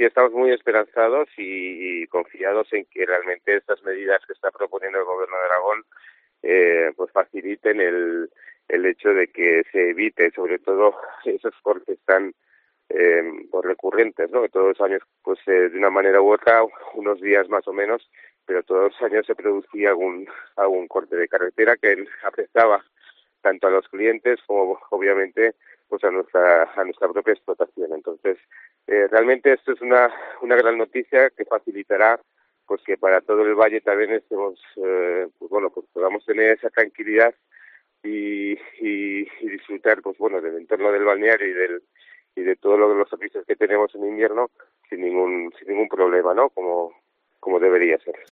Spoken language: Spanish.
sí, estamos muy esperanzados y confiados en que realmente estas medidas que está proponiendo el Gobierno de Aragón pues faciliten el hecho de que se evite sobre todo esos cortes tan pues recurrentes, ¿no? Que todos los años, pues de una manera u otra, unos días más o menos, pero todos los años se producía algún corte de carretera que afectaba tanto a los clientes como obviamente pues a nuestra propia explotación. Entonces, realmente esto es una gran noticia que facilitará pues que para todo el valle también estemos pues bueno, pues podamos tener esa tranquilidad y disfrutar pues bueno del entorno del balneario y de todos los servicios que tenemos en invierno sin ningún problema, ¿no? Como debería ser.